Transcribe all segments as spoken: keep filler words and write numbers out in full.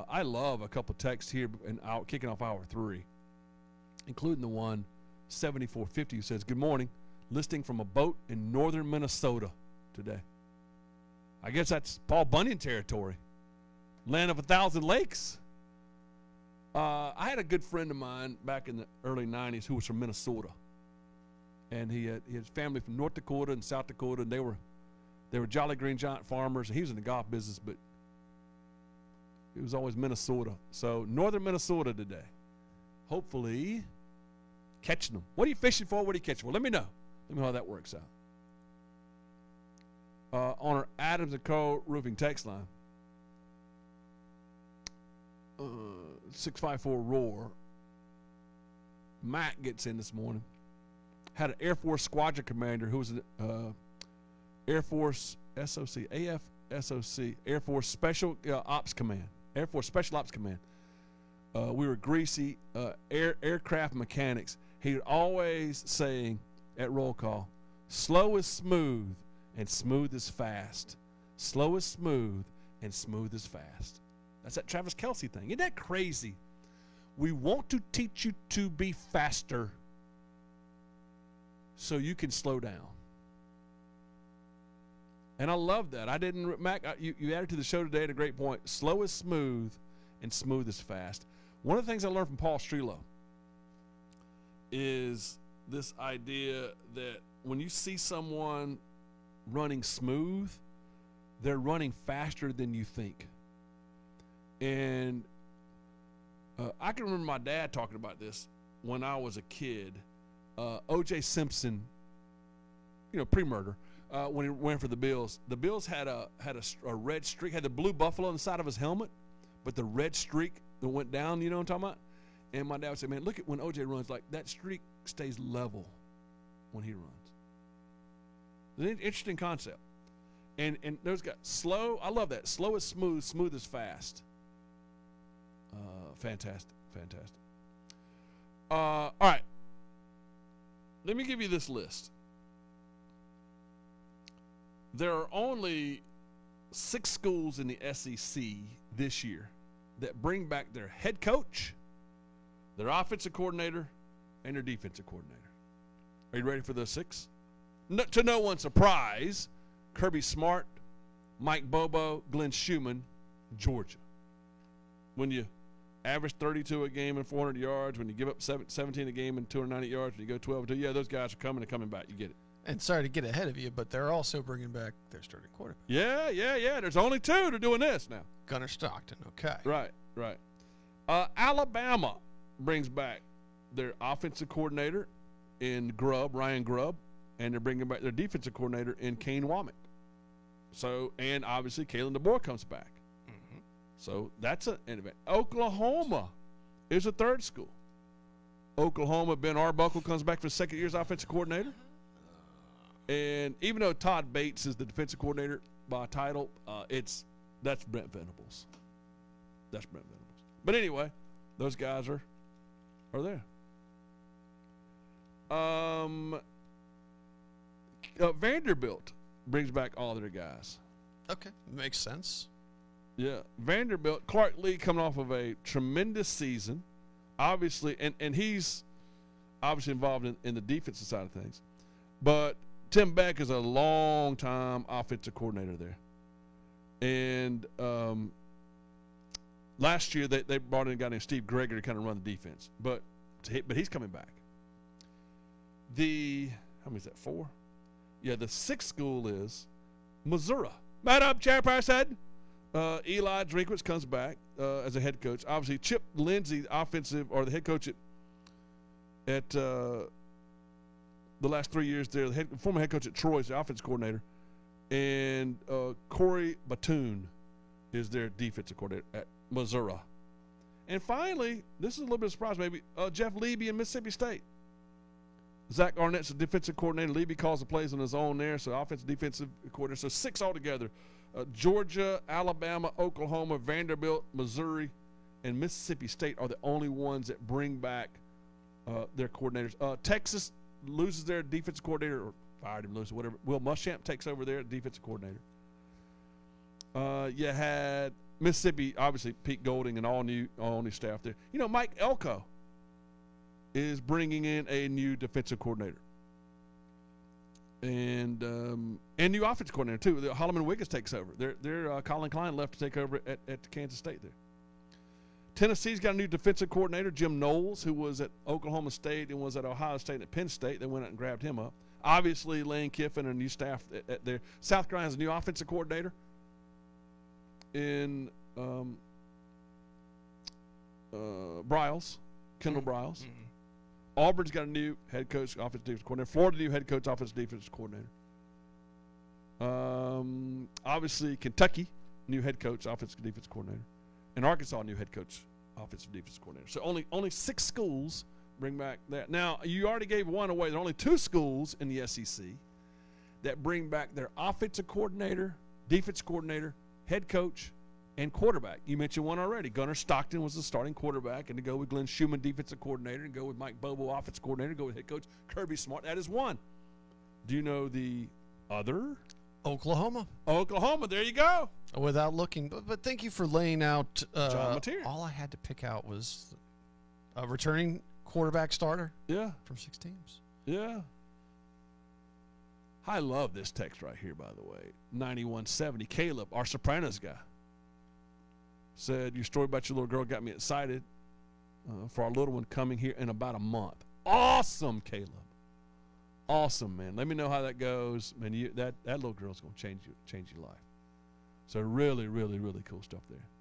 I love a couple texts here and out kicking off hour three, including the one seventy-four fifty who says, "Good morning, listening from a boat in northern Minnesota today." I guess that's Paul Bunyan territory, land of a thousand lakes. Uh, I had a good friend of mine back in the early nineties who was from Minnesota, and he had, he had family from North Dakota and South Dakota, and they were they were Jolly Green Giant farmers. He was in the golf business, but it was always Minnesota. So northern Minnesota today. Hopefully catching them. What are you fishing for? What are you catching for? Let me know. Let me know how that works out. Uh, on our Adams and Co. roofing text line, uh, six five four roar. Matt gets in this morning. Had an Air Force squadron commander who was an uh, Air Force S O C, A F S O C, Air Force Special uh, Ops Command, Air Force Special Ops Command. Uh, we were greasy uh, air, aircraft mechanics. He would always saying at roll call, "Slow is smooth and smooth is fast. Slow is smooth and smooth is fast." That's that Travis Kelce thing. Isn't that crazy? We want to teach you to be faster so you can slow down. And I love that. I didn't, Mac, you, you added to the show today at a great point. Slow is smooth and smooth is fast. One of the things I learned from Paul Strelo is this idea that when you see someone running smooth, they're running faster than you think. And uh, I can remember my dad talking about this when I was a kid. Uh, O J Simpson, you know, pre-murder, uh, when he went for the Bills, the Bills had a had a, a red streak, had the blue buffalo on the side of his helmet, but the red streak that went down, you know what I'm talking about? And my dad would say, "Man, look at when O J runs, like that streak stays level when he runs." It's an interesting concept. And and those guys, slow, I love that. Slow is smooth, smooth is fast. Uh, fantastic, fantastic. Uh, all right. Let me give you this list. There are only six schools in the S E C this year that bring back their head coach, their offensive coordinator, and their defensive coordinator. Are you ready for those six? No, to no one's surprise, Kirby Smart, Mike Bobo, Glenn Schumann, Georgia. When you average thirty-two a game and four hundred yards, when you give up seventeen a game and two hundred ninety yards, when you go twelve and two, yeah, those guys are coming and coming back. You get it. And sorry to get ahead of you, but they're also bringing back their starting quarterback. Yeah, yeah, yeah. There's only two that are doing this now. Gunnar Stockton, okay. Right, right. Uh, Alabama brings back their offensive coordinator in Grubb, Ryan Grubb, and they're bringing back their defensive coordinator in Kane Womack. So, and obviously, Kalen DeBoer comes back. Mm-hmm. So that's an event. Oklahoma is a third school. Oklahoma, Ben Arbuckle comes back for the second year's offensive coordinator. And even though Todd Bates is the defensive coordinator by title, uh, it's that's Brent Venables. That's Brent Venables. But anyway, those guys are are there. Um, uh, Vanderbilt brings back all their guys. Okay, makes sense. Yeah, Vanderbilt, Clark Lee coming off of a tremendous season, obviously, and, and he's obviously involved in, in the defensive side of things. But Tim Beck is a long-time offensive coordinator there. And um, last year they, they brought in a guy named Steve Gregory to kind of run the defense. But but he's coming back. The, how many is that, four? Yeah, the sixth school is Missouri. Madam Chairperson, uh, Eli Drinkwitz comes back uh, as a head coach. Obviously, Chip Lindsey, offensive, or the head coach at, at uh, the last three years there, the head, former head coach at Troy is the offensive coordinator. And uh, Corey Batoon is their defensive coordinator at Missouri. And finally, this is a little bit of a surprise maybe, uh, Jeff Leby in Mississippi State. Zach Arnett's the defensive coordinator. Leby calls the plays on his own there, so offensive, defensive coordinator. So six altogether. Uh, Georgia, Alabama, Oklahoma, Vanderbilt, Missouri, and Mississippi State are the only ones that bring back uh, their coordinators. Uh, Texas loses their defensive coordinator, or fired him, loses whatever. Will Muschamp takes over their defensive coordinator. Uh, you had Mississippi, obviously, Pete Golding and all new all new staff there. You know, Mike Elko is bringing in a new defensive coordinator. And um, and new offensive coordinator, too. The Holloman Wiggins takes over. They're, they're, uh, Colin Klein left to take over at, at Kansas State there. Tennessee's got a new defensive coordinator, Jim Knowles, who was at Oklahoma State and was at Ohio State and at Penn State. They went out and grabbed him up. Obviously, Lane Kiffin and new staff at, at there. South Carolina has a new offensive coordinator in um, uh, Briles, Kendall Briles. Mm-hmm. Auburn's got a new head coach, offensive defensive coordinator. Florida, new head coach, offensive defensive coordinator. Um, obviously, Kentucky, new head coach, offensive defensive coordinator. And Arkansas, new head coach, offensive defensive coordinator. So only only six schools bring back that. Now, you already gave one away. There are only two schools in the S E C that bring back their offensive coordinator, defensive coordinator, head coach, and quarterback. You mentioned one already. Gunnar Stockton was the starting quarterback, and to go with Glenn Schumann, defensive coordinator, and go with Mike Bobo, offensive coordinator, go with head coach Kirby Smart. That is one. Do you know the other? Oklahoma. Oklahoma, there you go. Without looking, but, but thank you for laying out. Uh, John Mateer. All I had to pick out was a returning quarterback starter. Yeah. From six teams. Yeah. I love this text right here, by the way. ninety-one seventy. Caleb, our Sopranos guy, said, your story about your little girl got me excited uh, for our little one coming here in about a month. Awesome, Caleb. Awesome, man. Let me know how that goes. Man, you, that, that little girl's going to change you, change your life. So really, really, really cool stuff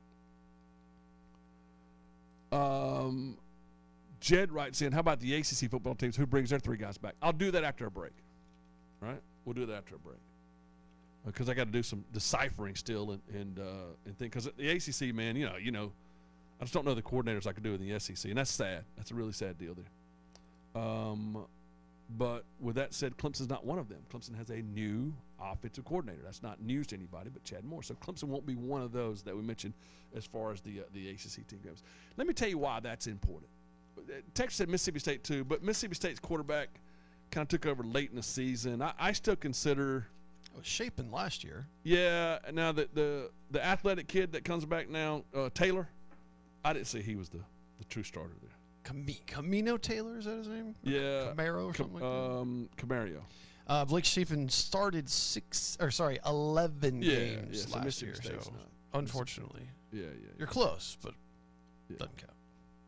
there. Um, Jed writes in, how about the A C C football teams? Who brings their three guys back? I'll do that after a break. All right? We'll do that after a break. Because I got to do some deciphering still and and uh, and think. Because the A C C, man, you know, you know, I just don't know the coordinators I could do in the S E C, and that's sad. That's a really sad deal there. Um, but with that said, Clemson's not one of them. Clemson has a new offensive coordinator. That's not news to anybody but Chad Moore. So Clemson won't be one of those that we mentioned as far as the uh, the A C C team goes. Let me tell you why that's important. Texas said Mississippi State too, but Mississippi State's quarterback kind of took over late in the season. I, I still consider. It was Shapen last year. Yeah. Now the the the athletic kid that comes back now, uh, Taylor, I didn't say he was the, the true starter there. Cam- Camino Taylor, is that his name? Yeah. Camaro or Cam- something like that? Um, Camario. Uh, Blake Shapen started six, or sorry, eleven Yeah, games yeah, so last Mississippi year. State's So not- unfortunately, Yeah, yeah. you're close, but yeah. doesn't count.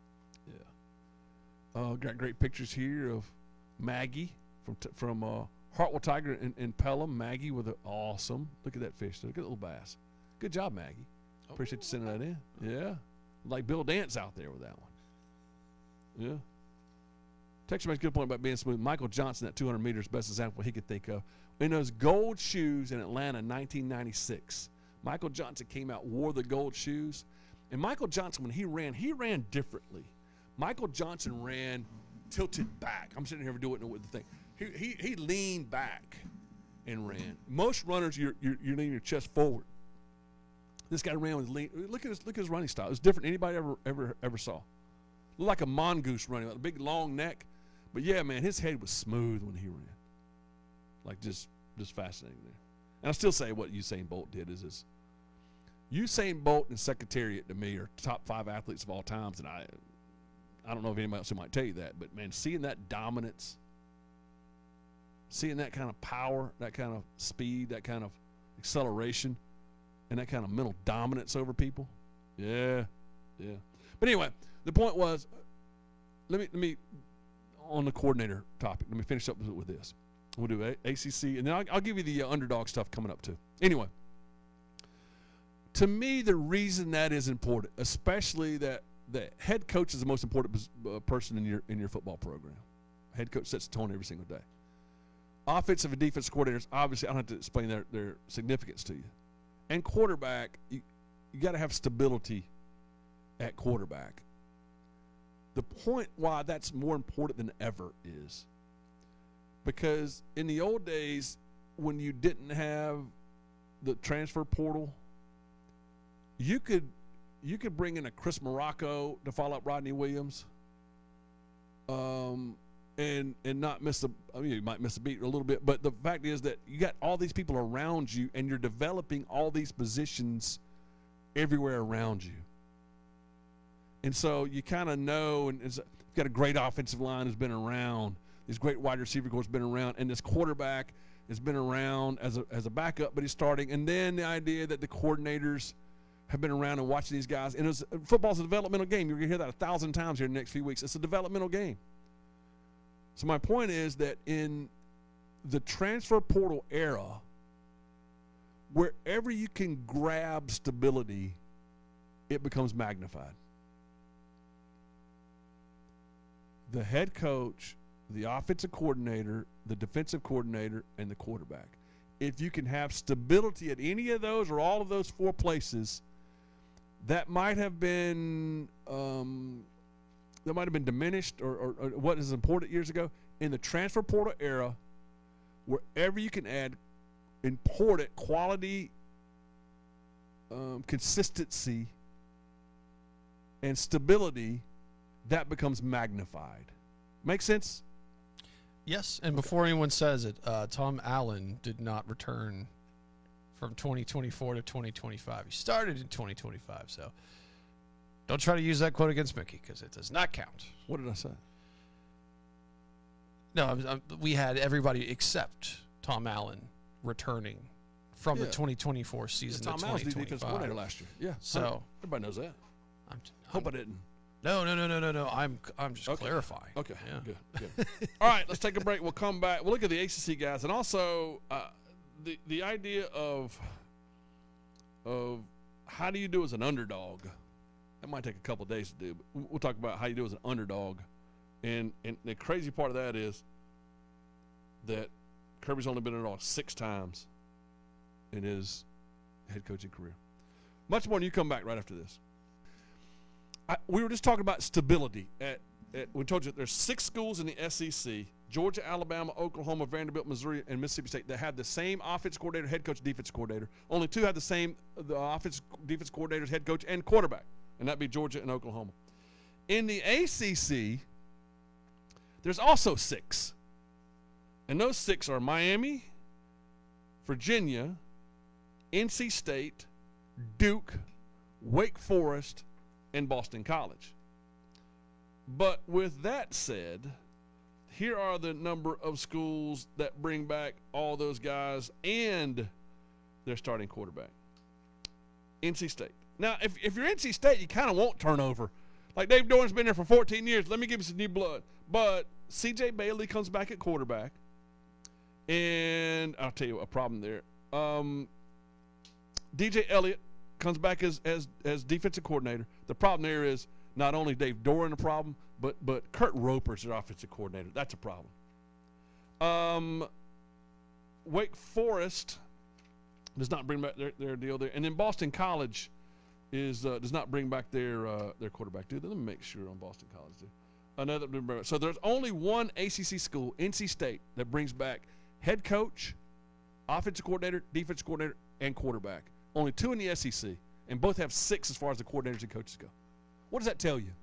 Yeah. Uh, got great pictures here of Maggie from t- from uh, Hartwell Tiger in, in Pelham. Maggie with an awesome. Look at that fish. Look at that little bass. Good job, Maggie. Appreciate you sending that in. Yeah. Like Bill Dance out there with that one. Yeah. Texture makes a good point about being smooth. Michael Johnson at two hundred meters, best example he could think of. In those gold shoes in Atlanta in nineteen ninety-six, Michael Johnson came out, wore the gold shoes. And Michael Johnson, when he ran, he ran differently. Michael Johnson ran tilted back. I'm sitting here doing it with the thing. He, he, he leaned back and ran. Most runners, you're, you're, you're leaning your chest forward. This guy ran with lean. Look at his, look at his running style. It was different than anybody ever, ever, ever saw. Looked like a mongoose running, with a big long neck. But yeah, man, his head was smooth when he ran. Like just, just fascinating there. And I still say what Usain Bolt did is this. Usain Bolt and Secretariat to me are top five athletes of all times, and I, I don't know if anybody else who might tell you that, but man, seeing that dominance, seeing that kind of power, that kind of speed, that kind of acceleration, and that kind of mental dominance over people, yeah, yeah. But anyway, the point was, let me let me on the coordinator topic. Let me finish up with this. We'll do A C C, and then I'll, I'll give you the uh, underdog stuff coming up too. Anyway. To me, the reason that is important, especially that the head coach is the most important uh, person in your in your football program. Head coach sets the tone every single day. Offensive and defensive coordinators, obviously, I don't have to explain their, their significance to you. And quarterback, you, you got to have stability at quarterback. The point why that's more important than ever is because in the old days, when you didn't have the transfer portal, You could you could bring in a Chris Morocco to follow up Rodney Williams um, and and not miss the – I mean, you might miss a beat a little bit, but the fact is that you got all these people around you and you're developing all these positions everywhere around you. And so you kind of know, and it's, you've got a great offensive line who's been around. This great wide receiver coach has been around, and this quarterback has been around as a as a backup, but he's starting. And then the idea that the coordinators have been around and watching these guys. And it was, football's a developmental game. You're going to hear that a thousand times here in the next few weeks. It's a developmental game. So my point is that in the transfer portal era, wherever you can grab stability, it becomes magnified. The head coach, the offensive coordinator, the defensive coordinator, and the quarterback. If you can have stability at any of those or all of those four places, that might have been um, that might have been diminished or, or, or what is important years ago. In the transfer portal era, wherever you can add important quality, um, consistency, and stability, that becomes magnified. Make sense? Yes, and before anyone says it, uh, Tom Allen did not return from twenty twenty-four to twenty twenty-five. He started in twenty twenty-five, so don't try to use that quote against Mickey because it does not count. What did I say? No, I'm, I'm, we had everybody except Tom Allen returning from Yeah. the twenty twenty-four season Tom to Allen's the twenty defense coordinator twenty-five. last year. Yeah, So everybody knows that. I'm, Hope I'm, I didn't. no, no, no, no, no, no. I'm I'm just Okay. clarifying. Okay, Yeah. good, good. All right, let's take a break. We'll come back. We'll look at the A C C guys, and also uh, the the idea of of how do you do as an underdog. That might take a couple of days to do, but we'll talk about how you do as an underdog. And and the crazy part of that is that Kirby's only been an underdog six times in his head coaching career. Much more, and you come back right after this. I, we were just talking about stability. At, at we told you there's six schools in the S E C: Georgia, Alabama, Oklahoma, Vanderbilt, Missouri, and Mississippi State that have the same offense coordinator, head coach, defense coordinator. Only two have the same the offense, defense coordinators, head coach, and quarterback, and that'd be Georgia and Oklahoma. In the A C C, there's also six, and those six are Miami, Virginia, N C State, Duke, Wake Forest, and Boston College. But with that said, here are the number of schools that bring back all those guys and their starting quarterback. N C State. Now, if, if you're N C State, you kind of want turnover. Like Dave Doran's been there for fourteen years. Let me give you some new blood. But C J Bailey comes back at quarterback. And I'll tell you a problem there. Um, D J Elliott comes back as, as as defensive coordinator. The problem there is not only Dave Doran a problem, but but Kurt Roper's their offensive coordinator. That's a problem. Um, Wake Forest does not bring back their, their deal there, and then Boston College is uh, does not bring back their uh, their quarterback. Do they? Let me make sure on Boston College. Do another. So there's only one A C C school, N C State, that brings back head coach, offensive coordinator, defensive coordinator, and quarterback. Only two in the S E C, and both have six as far as the coordinators and coaches go. What does that tell you?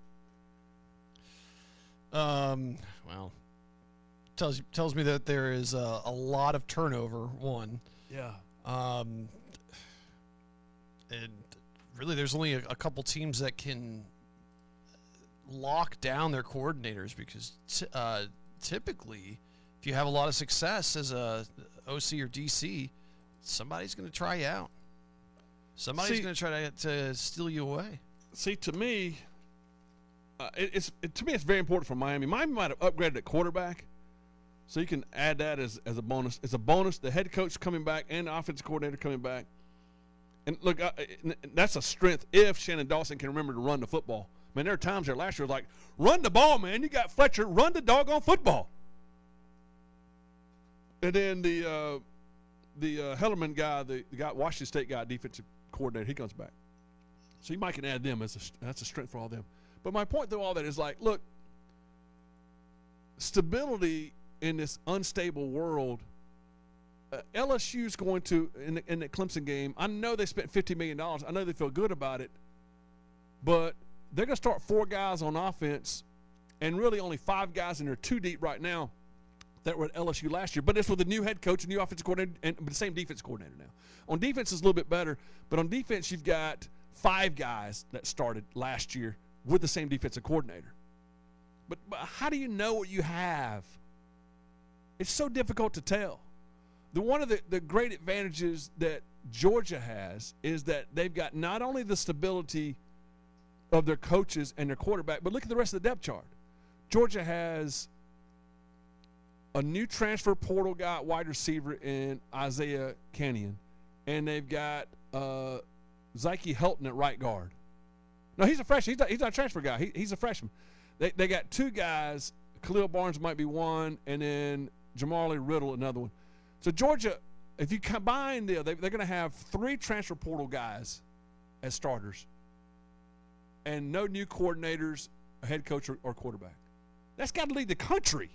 Um, well, tells tells me that there is a, a lot of turnover. One, Yeah. um, and really, there's only a, a couple teams that can lock down their coordinators because t- uh, typically, if you have a lot of success as a O C or D C, somebody's going to try you out. Somebody's See- going to try to, to steal you away. See, to me, uh, it, it's it, to me it's very important for Miami. Miami might have upgraded at quarterback, so you can add that as, as a bonus. It's a bonus. The head coach coming back and the offensive coordinator coming back. And look, uh, that's a strength if Shannon Dawson can remember to run the football. I mean, there are times there last year like, run the ball, man. You got Fletcher, run the doggone football. And then the uh, the uh, Hellerman guy, the, the guy, Washington State guy, defensive coordinator, he comes back. So you might can add them as a, that's a strength for all them. But my point through all that is like, look, stability in this unstable world. Uh, L S U's going to in the, in the Clemson game. I know they spent fifty million dollars. I know they feel good about it, but they're going to start four guys on offense, and really only five guys, and they're two deep right now that were at L S U last year. But it's with a new head coach, a new offensive coordinator, and the same defense coordinator now. On defense is a little bit better, but on defense you've got five guys that started last year with the same defensive coordinator. But, but how do you know what you have? It's so difficult to tell. The one of the, the great advantages that Georgia has is that they've got not only the stability of their coaches and their quarterback, but look at the rest of the depth chart. Georgia has a new transfer portal guy, wide receiver in Isaiah Canyon, and they've got uh, Zyke Helton at right guard. No, he's a freshman. He's not, he's not a transfer guy. He, he's a freshman. They they got two guys. Khalil Barnes might be one, and then Jamali Riddle another one. So Georgia, if you combine them, they, they're going to have three transfer portal guys as starters, and no new coordinators, a head coach, or, or quarterback. That's got to lead the country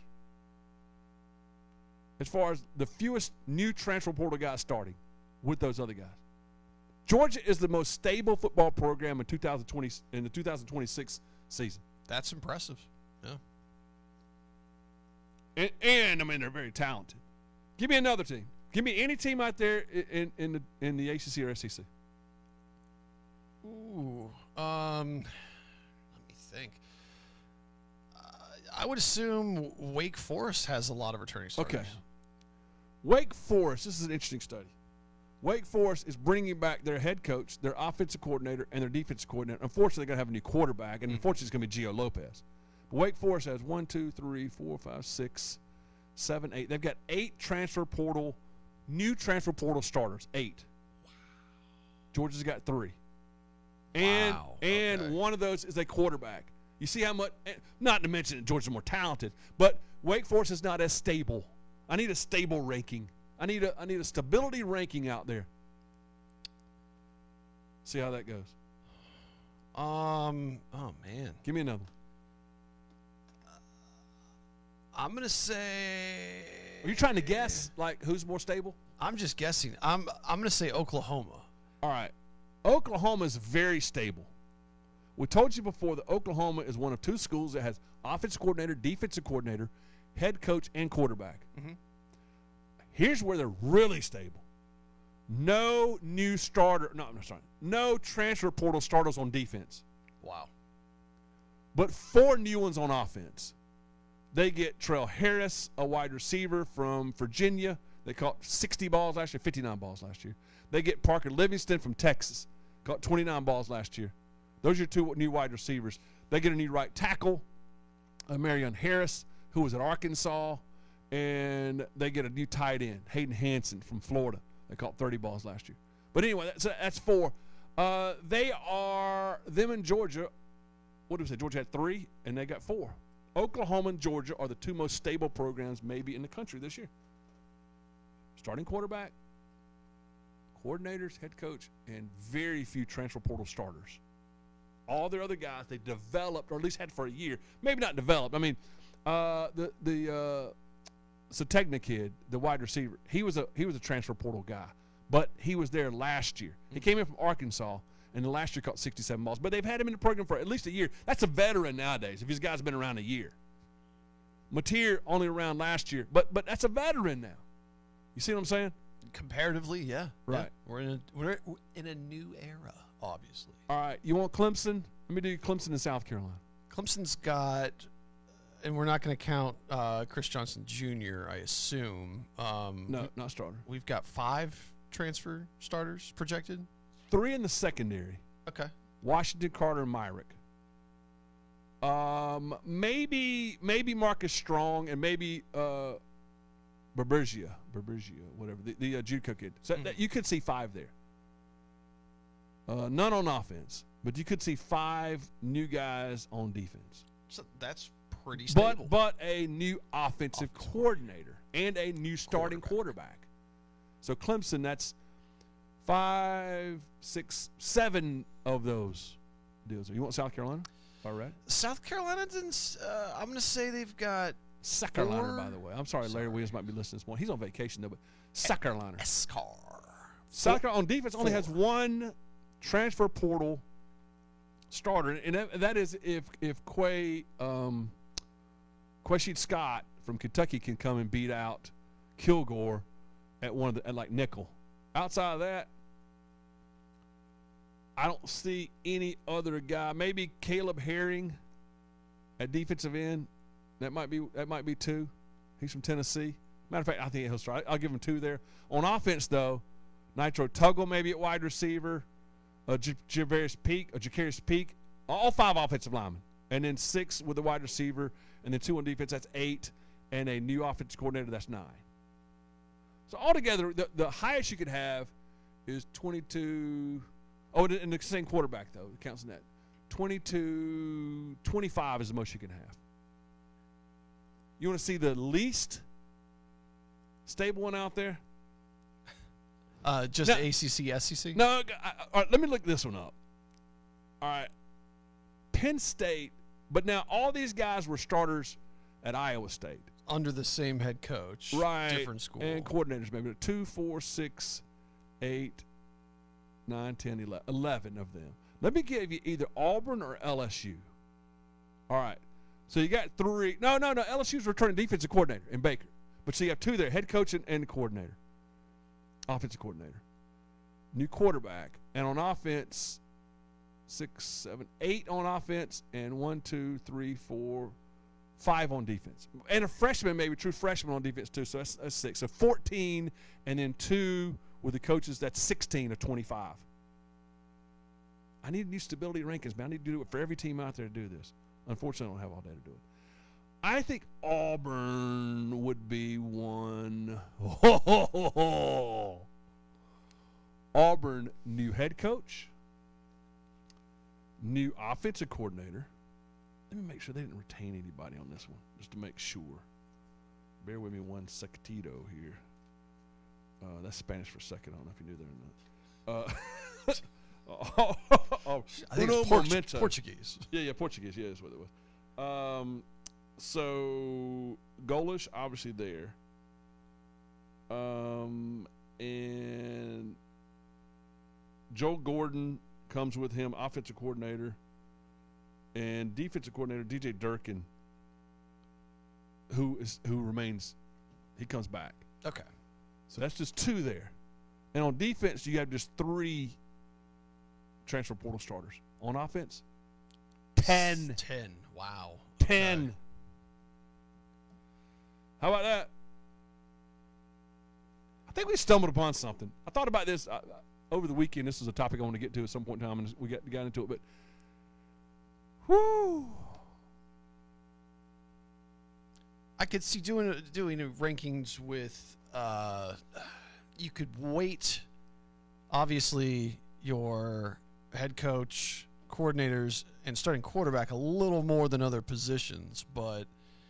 as far as the fewest new transfer portal guys starting with those other guys. Georgia is the most stable football program in two thousand twenty in the two thousand twenty-six season. That's impressive. Yeah. And, and I mean, they're very talented. Give me another team. Give me any team out there in in the in the A C C or S E C. Ooh. Um. Let me think. Uh, I would assume Wake Forest has a lot of returning starters. Okay. Wake Forest. This is an interesting study. Wake Forest is bringing back their head coach, their offensive coordinator, and their defensive coordinator. Unfortunately, they're going to have a new quarterback, and mm. unfortunately, it's going to be Gio Lopez. But Wake Forest has one, two, three, four, five, six, seven, eight. They've got eight transfer portal, new transfer portal starters. Eight. Wow. Georgia's got three. And wow. and okay. one of those is a quarterback. You see how much, not to mention that Georgia's more talented, but Wake Forest is not as stable. I need a stable ranking. I need a I need a stability ranking out there. See how that goes. Um. Oh man. Give me another. I'm gonna say. Are you trying to guess like who's more stable? I'm just guessing. I'm I'm gonna say Oklahoma. All right. Oklahoma is very stable. We told you before that Oklahoma is one of two schools that has offensive coordinator, defensive coordinator, head coach, and quarterback. Mm-hmm. Here's where they're really stable. No new starter. No, I'm sorry. No transfer portal starters on defense. Wow. But four new ones on offense. They get Trell Harris, a wide receiver from Virginia. They caught sixty balls last year, fifty-nine balls last year. They get Parker Livingston from Texas. Caught twenty-nine balls last year. Those are your two new wide receivers. They get a new right tackle, uh, Marion Harris, who was at Arkansas. And they get a new tight end, Hayden Hansen from Florida. They caught thirty balls last year. But anyway, that's, that's four. Uh, they are, them and Georgia, what did we say? Georgia had three, and they got four. Oklahoma and Georgia are the two most stable programs maybe in the country this year. Starting quarterback, coordinators, head coach, and very few transfer portal starters. All their other guys they developed, or at least had for a year. Maybe not developed. I mean, uh, the the uh, Sategna kid, the wide receiver, he was a he was a transfer portal guy, but he was there last year. He came in from Arkansas, and the last year caught sixty-seven balls. But they've had him in the program for at least a year. That's a veteran nowadays if his guy's been around a year. Mateer only around last year, but but that's a veteran now. You see what I'm saying? Comparatively, yeah. Right. Yeah. We're in a we're in a new era, obviously. All right, you want Clemson? Let me do Clemson in South Carolina. Clemson's got, and we're not going to count uh, Chris Johnson Junior, I assume. Um, No, not starter. We've got five transfer starters projected. Three in the secondary. Okay. Washington, Carter, and Myrick. Um, maybe maybe Marcus Strong and maybe uh, Berbergia, Berbergia, whatever the, the uh, JUCO kid. So Mm. that, you could see five there. Uh, none on offense, but you could see five new guys on defense. So that's pretty stable. But but a new offensive Offensive coordinator and a new starting quarterback. So Clemson, that's five, six, seven of those deals. You want South Carolina? All right. South Carolina didn't. Uh, I'm going to say they've got South Carolina, Four? by the way. I'm sorry, Larry Sorry. Williams might be listening this morning. He's on vacation though, but South Carolina. Escar. South Carolina on defense only has Four. one transfer portal starter, and that, that is if if Quay um, Quashid Scott from Kentucky can come and beat out Kilgore at one of the at like nickel. Outside of that, I don't see any other guy. Maybe Caleb Herring at defensive end. That might be that might be two. He's from Tennessee. Matter of fact, I think he'll start. I'll give him two there. On offense, though, Nitro Tuggle maybe at wide receiver, uh, J- Javarius Peak, or Jacarius Peak, all five offensive linemen, and then six with the wide receiver, and then two on defense. That's eight, and a new offensive coordinator. That's nine. So altogether, the, the highest you could have is twenty-two. Oh, and the same quarterback though it counts in that. twenty-two, twenty-five is the most you can have. You want to see the least stable one out there? Uh, just Now- A C C, S E C? No, I, I- all right, let me look this one up. All right. Penn State, but now all these guys were starters at Iowa State. Under the same head coach. Right. Different school. And coordinators, maybe two, four, six, eight, nine, ten, eleven. eleven of them. Let me give you either Auburn or L S U. All right. So you got three. No, no, no. L S U's returning defensive coordinator in Baker. But so you have two there, head coach and, and coordinator. Offensive coordinator. New quarterback. And on offense, six, seven, eight on offense, and one, two, three, four, five on defense. And a freshman, maybe true freshman on defense too. So that's, that's six. So fourteen, and then two with the coaches. That's sixteen of twenty-five. I need new stability rankings, man. I need to do it for every team out there to do this. Unfortunately, I don't have all day to do it. I think Auburn would be one. Auburn, new head coach, new offensive coordinator. Let me make sure they didn't retain anybody on this one, just to make sure. Bear with me one secondito here. Uh, that's Spanish for second. I don't know if you knew that or not. Uh, oh, oh, I think uno it's Port- momento. Portuguese. Yeah, yeah, Portuguese. Yeah, that's what it was. Um, so Golish, obviously there. Um, and Joe Gordon comes with him, offensive coordinator, and defensive coordinator D J Durkin, who is who remains. He comes back. Okay. So that's just two there. And on defense, you have just three transfer portal starters. On offense, ten. Ten. Wow. ten. Okay. How about that? I think we stumbled upon something. I thought about this uh, over the weekend. This is a topic I want to get to at some point in time, and we got, got into it. But, whoo. I could see doing doing rankings with. Uh, you could weight, obviously, your head coach, coordinators, and starting quarterback a little more than other positions, but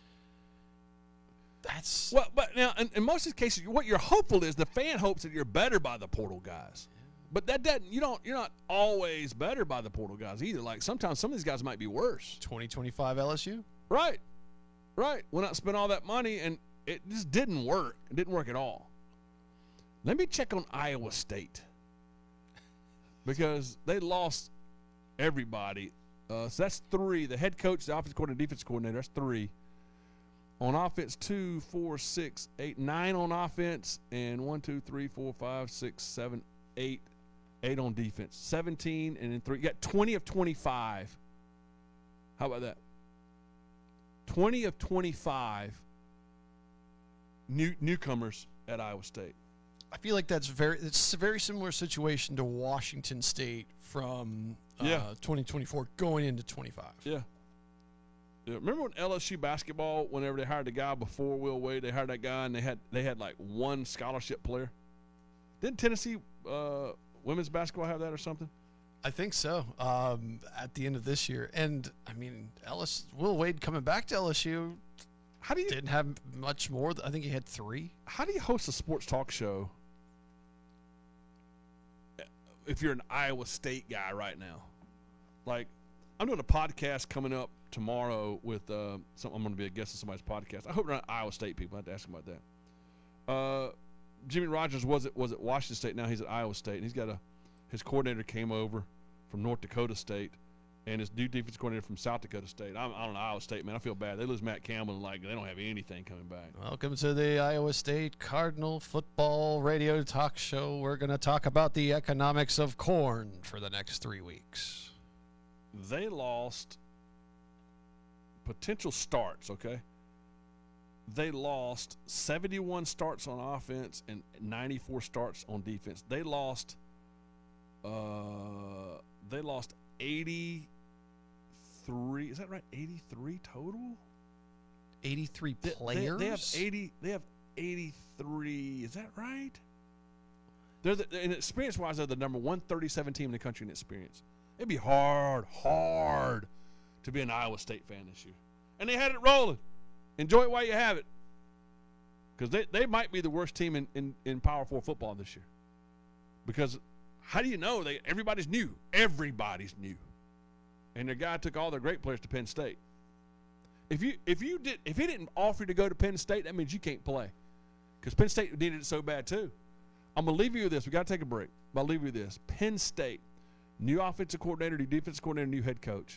that's Well, but now, in, in most of the cases, what you're hopeful is the fan hopes that you're better by the portal guys. But that doesn't, you don't, you're not always better by the portal guys either. Like sometimes some of these guys might be worse. twenty twenty-five L S U. Right. Right. Went out and spent all that money, and it just didn't work. It didn't work at all. Let me check on Iowa State because they lost everybody. Uh, so that's three. The head coach, the offensive coordinator, defensive coordinator, that's three. On offense, two, four, six, eight, nine on offense, and one, two, three, four, five, six, seven, eight, eight on defense. seventeen, and then three. You got twenty of twenty-five. How about that? twenty of twenty-five new newcomers at Iowa State. I feel like that's very it's a very similar situation to Washington State from uh, Yeah. twenty twenty-four going into twenty-five. Yeah. Yeah. Remember when L S U basketball, whenever they hired the guy before Will Wade, they hired that guy and they had they had like one scholarship player. Didn't Tennessee uh, women's basketball have that or something? I think so. Um, at the end of this year, and I mean, Ellis Will Wade coming back to L S U How do you didn't have much more. I think he had three. how do you host a sports talk show if you're an Iowa State guy right now? Like, I'm doing a podcast coming up tomorrow with uh, some. I'm going to be a guest on somebody's podcast. I hope they're not Iowa State people. I have to ask them about that. Uh, Jimmy Rogers was at was at Washington State. Now he's at Iowa State, and he's got a his coordinator came over from North Dakota State, and his new defense coordinator from South Dakota State. I'm, I don't know, Iowa State, man. I feel bad. They lose Matt Campbell, and like they don't have anything coming back. Welcome to the Iowa State Cardinal Football Radio Talk Show. We're going to talk about the economics of corn for the next three weeks. They lost potential starts, okay? They lost seventy-one starts on offense and ninety-four starts on defense. They lost uh, they lost eighty-three. Is that right? eighty-three total? eighty-three They- players? They, they have eighty they have eighty-three. Is that right? They're the, and experience-wise, they're the number one thirty-seven team in the country in experience. It'd be hard, hard to be an Iowa State fan this year. And they had it rolling. Enjoy it while you have it. Because they, they might be the worst team in, in, in Power Four football this year. Because how do you know? They everybody's new. Everybody's new. And their guy took all their great players to Penn State. If you if you did if he didn't offer you to go to Penn State, that means you can't play. Because Penn State needed it so bad too. I'm gonna leave you with this. We gotta take a break. But I'll leave you with this. Penn State, new offensive coordinator, new defensive coordinator, new head coach.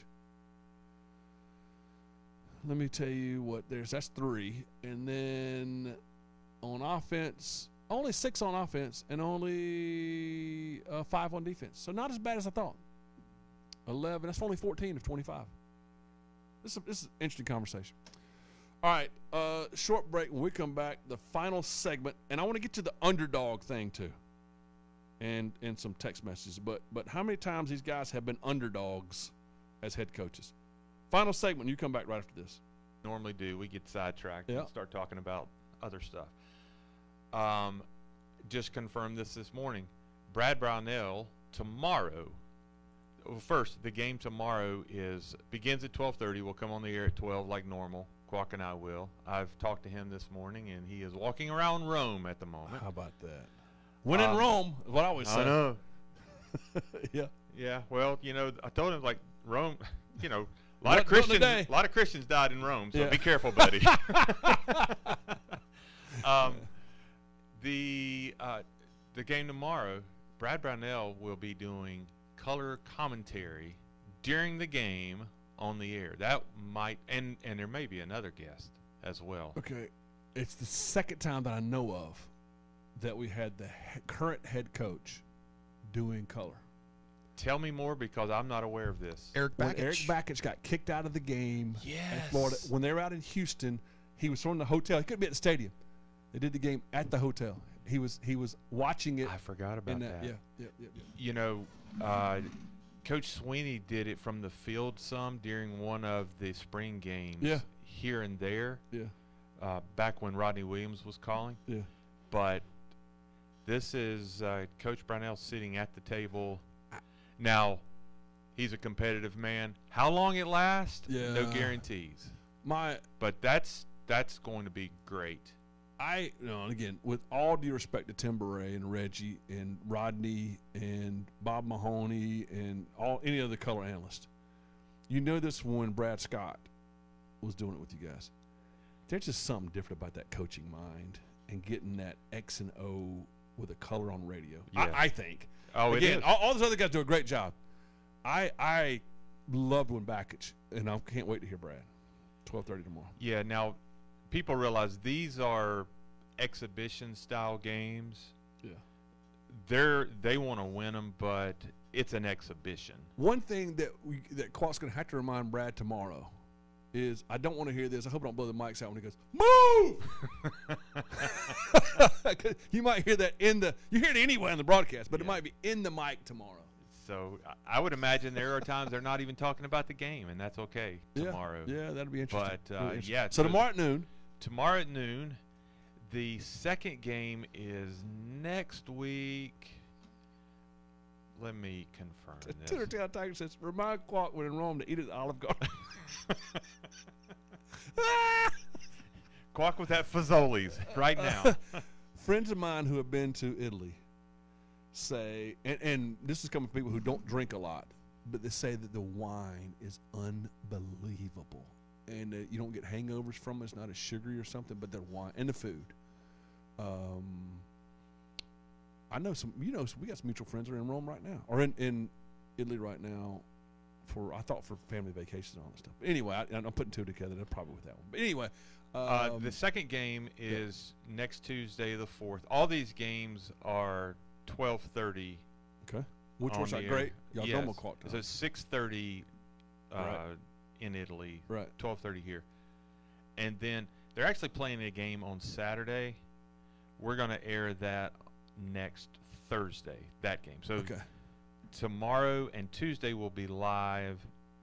Let me tell you what there's. That's three. And then on offense, only six on offense and only uh, five on defense. So not as bad as I thought. eleven. That's only fourteen of twenty-five. This is, this is an interesting conversation. All right. Uh, short break. When we come back, the final segment. And I want to get to the underdog thing too. And and some text messages. But, but how many times these guys have been underdogs as head coaches? Final segment. You come back right after this. Normally do. We get sidetracked Yeah. and start talking about other stuff. Um, just confirmed this this morning. Brad Brownell tomorrow. Well, first, the game tomorrow is begins at twelve thirty. We'll come on the air at twelve like normal. Quack and I will. I've talked to him this morning, and he is walking around Rome at the moment. How about that? When in Um, Rome, is what I always say. I know. Yeah. Yeah. Well, you know, I told him like Rome. You know, a lot What- of what Christians. today? A lot of Christians died in Rome, so Yeah. be careful, buddy. um, the uh, the game tomorrow, Brad Brownell will be doing color commentary during the game on the air. That might, and and there may be another guest as well. Okay. It's the second time that I know of that we had the he- current head coach doing color. Tell me more because I'm not aware of this. Eric When Bakich. Eric Bakich got kicked out of the game in Yes. Florida, when they were out in Houston, he was from the hotel. He couldn't be at the stadium. They did the game at the hotel. He was he was watching it. I forgot about in that. that. Yeah, yeah, yeah, yeah. You know, uh, Coach Sweeney did it from the field some during one of the spring games Yeah. here and there, Yeah, uh, back when Rodney Williams was calling. yeah. But this is uh, Coach Brownell sitting at the table. Now, he's a competitive man. How long it lasts, no Yeah. guarantees. My But that's that's going to be great. I, you know, and again, with all due respect to Tim Beret and Reggie and Rodney and Bob Mahoney and all any other color analyst, you know this when Brad Scott was doing it with you guys. There's just something different about that coaching mind and getting that X and O with a color on radio. Yeah. I, I think. Oh, Again, it is. all, all those other guys do a great job. I I loved when Bakich, and I can't wait to hear Brad. twelve thirty tomorrow. Yeah, now people realize these are exhibition style games. Yeah. They're they want to win them, but it's an exhibition. One thing that we that Quack's going to have to remind Brad tomorrow is I don't want to hear this. I hope I don't blow the mics out when he goes, move! 'Cause you might hear that in the – you hear it anyway on the broadcast, but it Yeah. might be in the mic tomorrow. So I- I would imagine there are times they're not even talking about the game, and that's okay tomorrow. Yeah, yeah, that'll be interesting. But, uh, That'll be interesting. yeah, So so- tomorrow at noon. Tomorrow at noon. The second game is next week. Let me confirm this. Tittertail Tiger says, remind Quack when in Rome to eat at the Olive Garden. Quack with that Fazoli's right now. Friends of mine who have been to Italy say, and, and this is coming from people who don't drink a lot, but they say that the wine is unbelievable. And uh, you don't get hangovers from it. It's not as sugary or something, but the wine and the food. Um, I know some, you know, we got some mutual friends that are in Rome right now, or in, in Italy right now. for I thought for family vacation and all that stuff. But anyway, I, I'm putting two together. They're probably with that one. But anyway, um, Uh, the second game is next Tuesday, the fourth. All these games are twelve thirty. okay, which on works the out air. great. Y'all Yes. double clock time. So six thirty uh, Right. in Italy, Right. twelve thirty here, and then they're actually playing a game on Saturday. We're going to air that next Thursday. That game. So Okay. tomorrow and Tuesday will be live.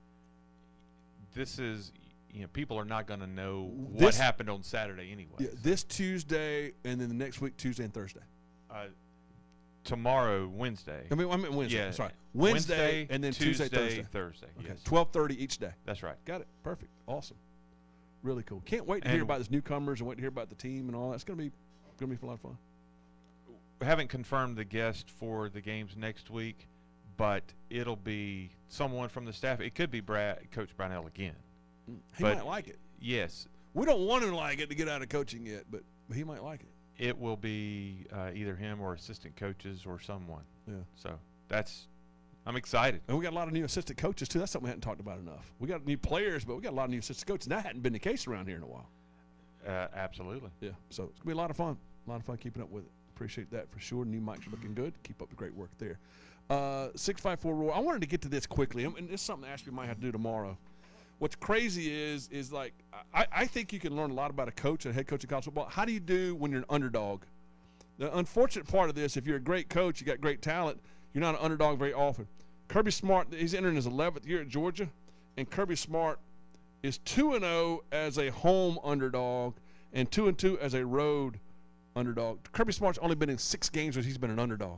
This is, you know, people are not going to know what This- happened on Saturday anyway. Yeah, this Tuesday and then the next week, Tuesday and Thursday. Uh, tomorrow, Wednesday. I mean, I mean Wednesday. Yeah. Sorry, Wednesday, and then Tuesday, Tuesday, Thursday. Thursday. Okay, Yes, twelve thirty each day. that's right. Got it. Perfect. Awesome. Really cool. Can't wait to hear And- about this newcomers and wait to hear about the team and all that. It's gonna be gonna be a lot of fun. We haven't confirmed the guest for the games next week, but it'll be someone from the staff. It could be Brad, Coach Brownell again. He But- might like it. Yes, We don't want him to like it to get out of coaching yet, but, but he might like it. it will be uh, either him or assistant coaches or someone. Yeah. So that's, I'm excited. And we got a lot of new assistant coaches too. That's something we hadn't talked about enough. We got new players, but we got a lot of new assistant coaches. And that hadn't been the case around here in a while. Uh, absolutely. Yeah. So it's gonna be a lot of fun. A lot of fun keeping up with it. Appreciate that for sure. New mics are looking good. Keep up the great work there. Uh, six five four Roy. I wanted to get to this quickly, and it's something Ashby might have to do tomorrow. What's crazy is is like I, I think you can learn a lot about a coach and a head coach in college football. How do you do when you're an underdog? The unfortunate part of this, if you're a great coach, you got great talent, you're not an underdog very often. Kirby Smart, he's entering his eleventh year at Georgia, and Kirby Smart is two and oh as a home underdog and two and two as a road underdog. Kirby Smart's only been in six games where he's been an underdog.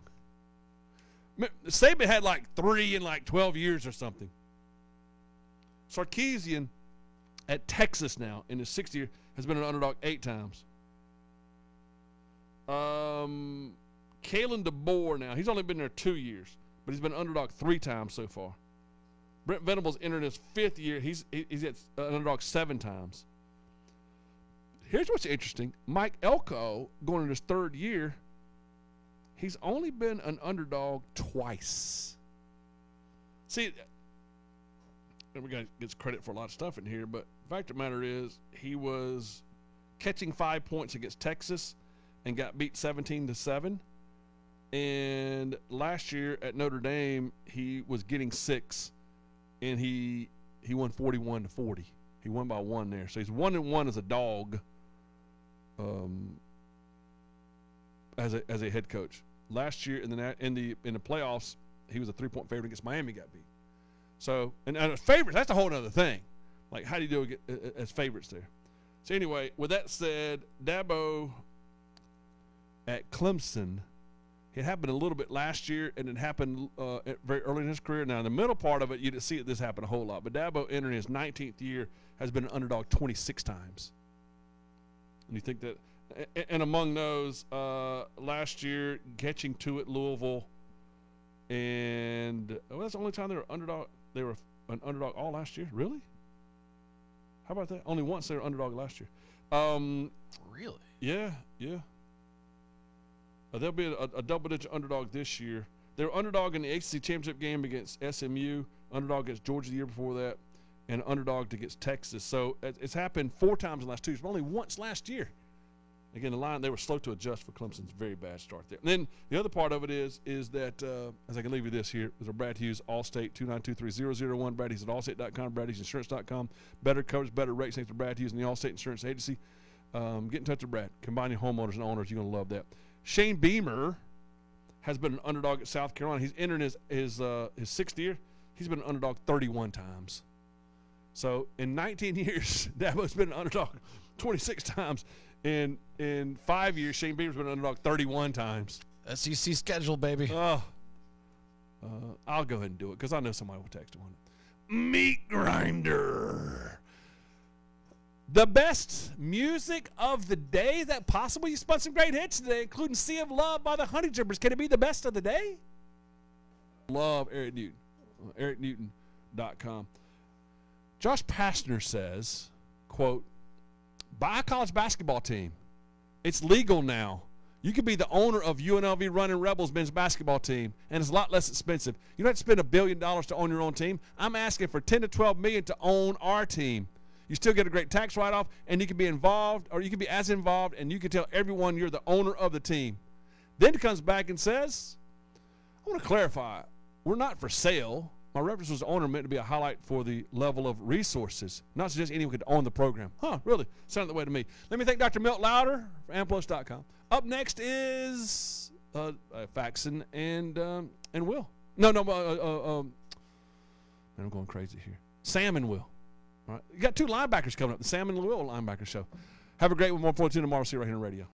M- Saban had like three in like twelve years or something. Sarkisian at Texas now in his sixth year has been an underdog eight times. Um, Kalen DeBoer now, he's only been there two years, but he's been an underdog three times so far. Brent Venables entered his fifth year. He's he's at an underdog seven times. Here's what's interesting. Mike Elko, going into his third year, he's only been an underdog twice. See, every guy gets credit for a lot of stuff in here, but the fact of the matter is he was catching five points against Texas and got beat seventeen to seven. And last year at Notre Dame, he was getting six, and he he won forty-one to forty. He won by one there. So he's one and one as a dog. Um, as a as a head coach, last year in the in the in the playoffs, he was a three point favorite against Miami, got beat. So and, and favorites, that's a whole other thing. Like how do you do it uh, as favorites there? So anyway, with that said, Dabo at Clemson, it happened a little bit last year, and it happened uh, at very early in his career. Now in the middle part of it, you didn't see it, this happen a whole lot. But Dabo entering his nineteenth year has been an underdog twenty-six times. And you think that, and among those, uh, last year, catching two at Louisville, and well, that's the only time they were underdog. They were an underdog all last year. Really? How about that? Only once they were underdog last year. Um, Really? yeah, yeah. Uh, they'll be a, a double-digit underdog this year. They were underdog in the A C C championship game against S M U, underdog against Georgia the year before that, and underdog against Texas. So it, it's happened four times in the last two years, but only once last year. Again, the line, they were slow to adjust for Clemson's very bad start there. And then the other part of it is is that, uh, as I can leave you this here, is our Brad Hughes, Allstate, two nine two three zero zero one. Brad Hughes at allstate dot com, brad hughes insurance dot com. Better coverage, better rates, thanks to Brad Hughes and the Allstate Insurance Agency. Um, get in touch with Brad. Combining homeowners and owners, you're going to love that. Shane Beamer has been an underdog at South Carolina. He's entering his his, uh, his sixth year. He's been an underdog thirty-one times. So in nineteen years, Dabo's been an underdog twenty-six times. In in five years, Shane Beamer's been an underdog thirty-one times. S E C schedule, baby. Oh, uh, I'll go ahead and do it because I know somebody will text one. Meat Grinder. The best music of the day. Is that possible? You spun some great hits today, including Sea of Love by the Honey Drippers. Can it be the best of the day? Love Eric Newton. eric newton dot com. Josh Pastner says, quote, buy a college basketball team. It's legal now. You could be the owner of U N L V Running Rebels men's basketball team, and it's a lot less expensive. You don't have to spend a billion dollars to own your own team. I'm asking for ten to twelve million to own our team. You still get a great tax write-off, and you can be involved, or you can be as involved, and you can tell everyone you're the owner of the team. Then it comes back and says, I want to clarify, we're not for sale. My reference was owner meant to be a highlight for the level of resources, not suggest anyone could own the program. Huh, really? Sounded that way to me. Let me thank Doctor Milt Louder for Amplos dot com. Up next is uh, uh, Faxon and um, and Will. No, no, uh, uh, um, man, I'm going crazy here. Sam and Will. All right, you got two linebackers coming up. The Sam and Will linebacker show. Have a great one. one forty-two tomorrow. See you right here on the radio.